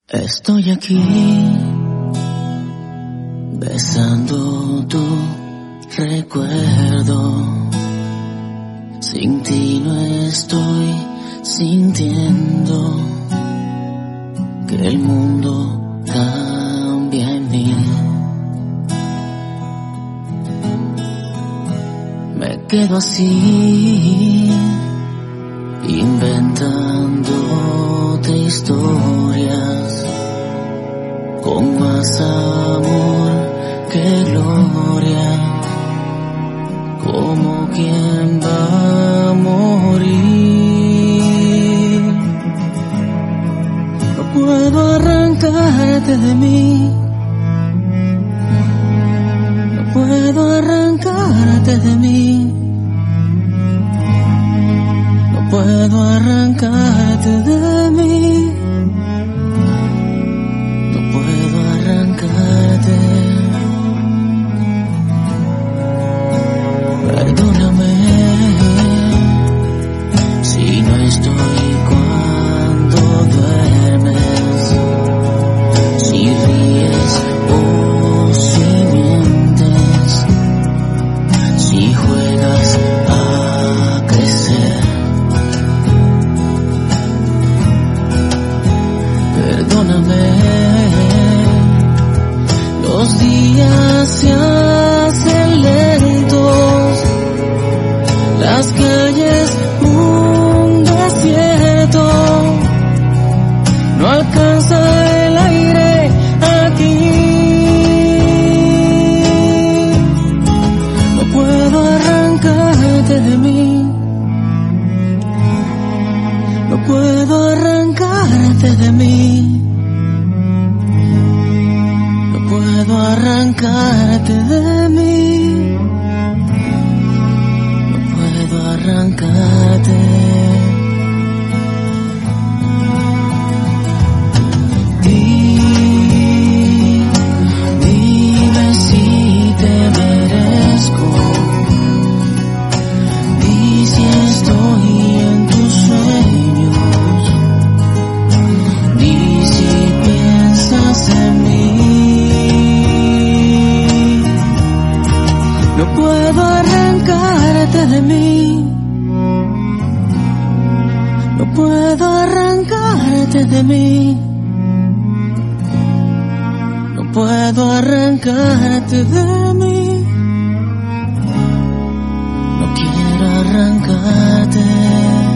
Estoy aquí, besando tu recuerdo. Sin ti no estoy sintiendo que el mundo cambia en mí. Me quedo así, inventándote historias con más amor que gloria, como quien va a morir. No puedo arrancarte de mí, no puedo arrancarte de mí, no puedo arrancarte de mí, no puedo arrancarte. Perdóname si no estoy cuando duermes, si ríes o si mientes, si juegas a crecer. Perdóname, los días se hacen lentos, las calles un desierto, no alcanza el aire aquí. No puedo arrancarte de mí, no puedo arrancarte de mí, no puedo arrancarte de mí, no puedo arrancarte. Dime si te merezco, di si estoy en tus sueños, di si piensas en mí. No puedo arrancarte de mí, no puedo arrancarte de mí, no puedo arrancarte de mí, no quiero arrancarte.